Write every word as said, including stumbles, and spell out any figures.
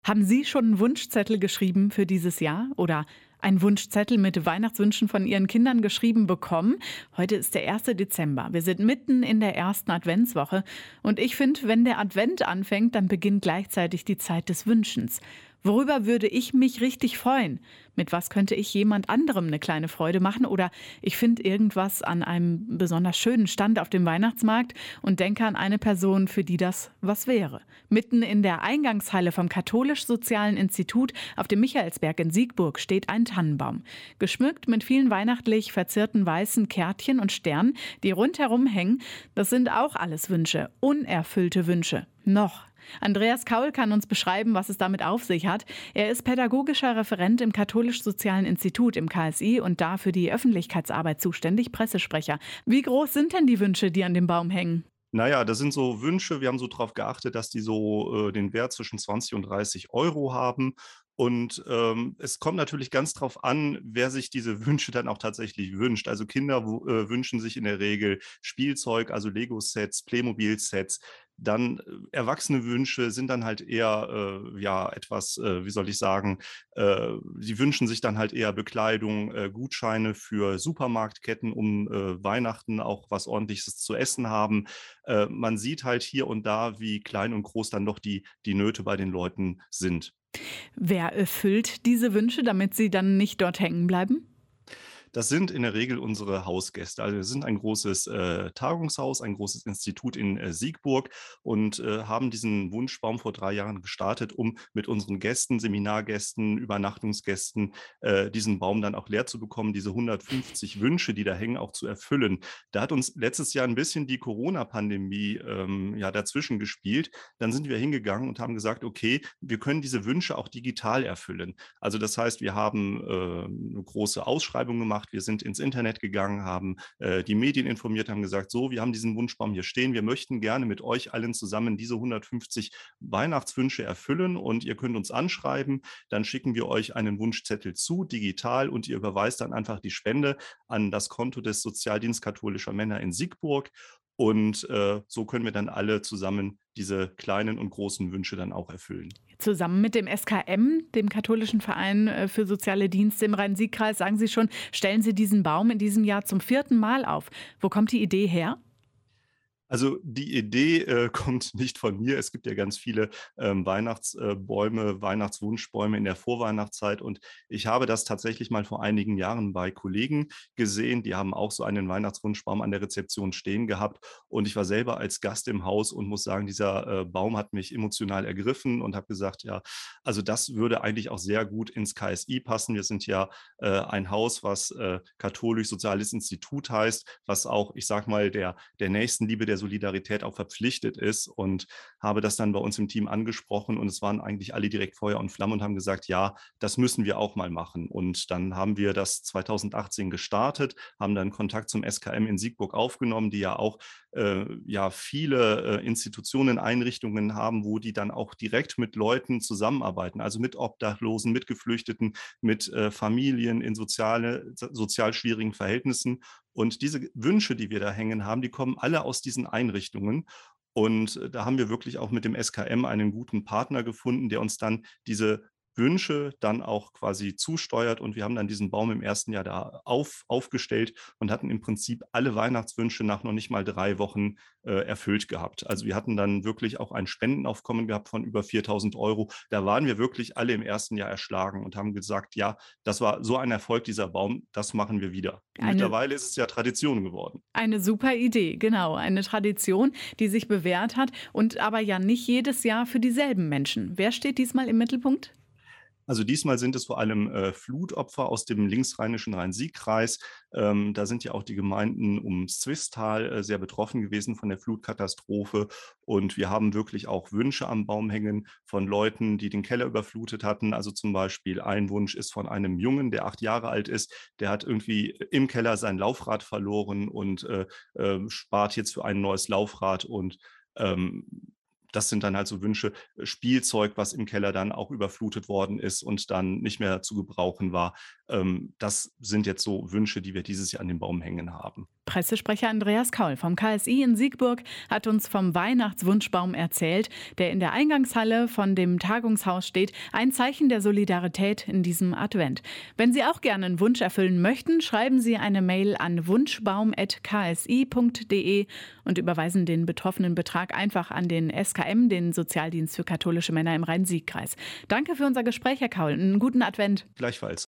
Haben Sie schon 'n Wunschzettel geschrieben für dieses Jahr oder einen Wunschzettel mit Weihnachtswünschen von Ihren Kindern geschrieben bekommen? Heute ist der erste Dezember. Wir sind mitten in der ersten Adventswoche und ich finde, wenn der Advent anfängt, dann beginnt gleichzeitig die Zeit des Wünschens. Worüber würde ich mich richtig freuen? Mit was könnte ich jemand anderem eine kleine Freude machen? Oder ich finde irgendwas an einem besonders schönen Stand auf dem Weihnachtsmarkt und denke an eine Person, für die das was wäre. Mitten in der Eingangshalle vom Katholisch-Sozialen Institut auf dem Michaelsberg in Siegburg steht ein Tannenbaum. Geschmückt mit vielen weihnachtlich verzierten weißen Kärtchen und Sternen, die rundherum hängen. Das sind auch alles Wünsche, unerfüllte Wünsche. Noch. Andreas Kaul kann uns beschreiben, was es damit auf sich hat. Er ist pädagogischer Referent im Katholisch-Sozialen Institut im K S I und da für die Öffentlichkeitsarbeit zuständig, Pressesprecher. Wie groß sind denn die Wünsche, die an dem Baum hängen? Na ja, das sind so Wünsche. Wir haben so drauf geachtet, dass die so, äh, den Wert zwischen zwanzig und dreißig Euro haben. Und, ähm, es kommt natürlich ganz drauf an, wer sich diese Wünsche dann auch tatsächlich wünscht. Also, Kinder wo äh, wünschen sich in der Regel Spielzeug, also Lego-Sets, Playmobil-Sets. Dann, äh, erwachsene Wünsche sind dann halt eher, äh, ja, etwas, äh, wie soll ich sagen, äh, sie wünschen sich dann halt eher Bekleidung, äh, Gutscheine für Supermarktketten, um, äh, Weihnachten auch was Ordentliches zu essen haben. Äh, man sieht halt hier und da, wie klein und groß dann doch die die Nöte bei den Leuten sind. Wer erfüllt diese Wünsche, damit sie dann nicht dort hängen bleiben? Das sind in der Regel unsere Hausgäste. Also, wir sind ein großes, äh, Tagungshaus, ein großes Institut in, äh, Siegburg und, äh, haben diesen Wunschbaum vor drei Jahren gestartet, um mit unseren Gästen, Seminargästen, Übernachtungsgästen, äh, diesen Baum dann auch leer zu bekommen, diese hundertfünfzig Wünsche, die da hängen, auch zu erfüllen. Da hat uns letztes Jahr ein bisschen die Corona-Pandemie, ähm, ja, dazwischen gespielt. Dann sind wir hingegangen und haben gesagt: „Okay, wir können diese Wünsche auch digital erfüllen.“ Also, das heißt, wir haben, äh, 'ne große Ausschreibung gemacht. Wir sind ins Internet gegangen, haben, äh, die Medien informiert, haben gesagt: „So, wir haben diesen Wunschbaum hier stehen. Wir möchten gerne mit euch allen zusammen diese hundertfünfzig Weihnachtswünsche erfüllen und ihr könnt uns anschreiben. Dann schicken wir euch einen Wunschzettel zu, digital, und ihr überweist dann einfach die Spende an das Konto des Sozialdienst Katholischer Männer in Siegburg. Und, äh, so können wir dann alle zusammen diese kleinen und großen Wünsche dann auch erfüllen.“ Zusammen mit dem S K M, dem Katholischen Verein äh, für soziale Dienste im Rhein-Sieg-Kreis, sagen Sie schon, stellen Sie diesen Baum in diesem Jahr zum vierten Mal auf. Wo kommt die Idee her? Also, die Idee, äh, kommt nicht von mir. Es gibt ja ganz viele, ähm, Weihnachtsbäume, äh, Bäume, Weihnachtswunschbäume in der Vorweihnachtszeit, und ich habe das tatsächlich mal vor einigen Jahren bei Kollegen gesehen. Die haben auch so einen Weihnachtswunschbaum an der Rezeption stehen gehabt, und ich war selber als Gast im Haus und muss sagen, dieser, äh, Baum hat mich emotional ergriffen und habe gesagt: „Ja, also das würde eigentlich auch sehr gut ins K S I passen.“ Wir sind ja, äh, ein Haus, was, äh, Katholisch-Soziales Institut heißt, was auch, ich sage mal, der der Nächstenliebe, der Solidarität auch verpflichtet ist, und habe das dann bei uns im Team angesprochen, und es waren eigentlich alle direkt Feuer und Flamme und haben gesagt: „Ja, das müssen wir auch mal machen.“ Und dann haben wir das zweitausendachtzehn gestartet, haben dann Kontakt zum S K M in Siegburg aufgenommen, die ja auch, äh, ja, viele, äh, Institutionen, Einrichtungen haben, wo die dann auch direkt mit Leuten zusammenarbeiten, also mit Obdachlosen, mit Geflüchteten, mit, äh, Familien in soziale sozial schwierigen Verhältnissen. Und diese Wünsche, die wir da hängen haben, die kommen alle aus diesen Einrichtungen. Und, äh, da haben wir wirklich auch mit dem S K M einen guten Partner gefunden, der uns dann diese Wünsche dann auch quasi zusteuert. Und wir haben dann diesen Baum im ersten Jahr da auf aufgestellt und hatten im Prinzip alle Weihnachtswünsche nach noch nicht mal drei Wochen, äh, erfüllt gehabt. Also, wir hatten dann wirklich auch ein Spendenaufkommen gehabt von über viertausend Euro. Da waren wir wirklich alle im ersten Jahr erschlagen und haben gesagt: „Ja, das war so ein Erfolg, dieser Baum, das machen wir wieder.“ Und Eine mittlerweile ist es ja Tradition geworden. eine super Idee, genau. Eine Tradition, die sich bewährt hat und aber ja nicht jedes Jahr für dieselben Menschen. Wer steht diesmal im Mittelpunkt? Also, diesmal sind es vor allem, äh, Flutopfer aus dem linksrheinischen Rhein-Sieg-Kreis. Ähm, da sind ja auch die Gemeinden ums Zwisttal, äh, sehr betroffen gewesen von der Flutkatastrophe. Und wir haben wirklich auch Wünsche am Baum hängen von Leuten, die den Keller überflutet hatten. Also, zum Beispiel ein Wunsch ist von einem Jungen, der acht Jahre alt ist. Der hat irgendwie im Keller sein Laufrad verloren und, äh, ähm, spart jetzt für ein neues Laufrad, und, ähm, das sind dann halt so Wünsche, äh, Spielzeug, was im Keller dann auch überflutet worden ist und dann nicht mehr zu gebrauchen war. Ähm, das sind jetzt so Wünsche, die wir dieses Jahr an den Baum hängen haben. Pressesprecher Andreas Kaul vom K S I in Siegburg hat uns vom Weihnachtswunschbaum erzählt, der in der Eingangshalle von dem Tagungshaus steht. Ein Zeichen der Solidarität in diesem Advent. Wenn Sie auch gerne einen Wunsch erfüllen möchten, schreiben Sie eine Mail an wunschbaum at k s i punkt d e und überweisen den betroffenen Betrag einfach an den S K M, den Sozialdienst für katholische Männer im Rhein-Sieg-Kreis. Danke für unser Gespräch, Herr Kaul. Einen guten Advent. Gleichfalls.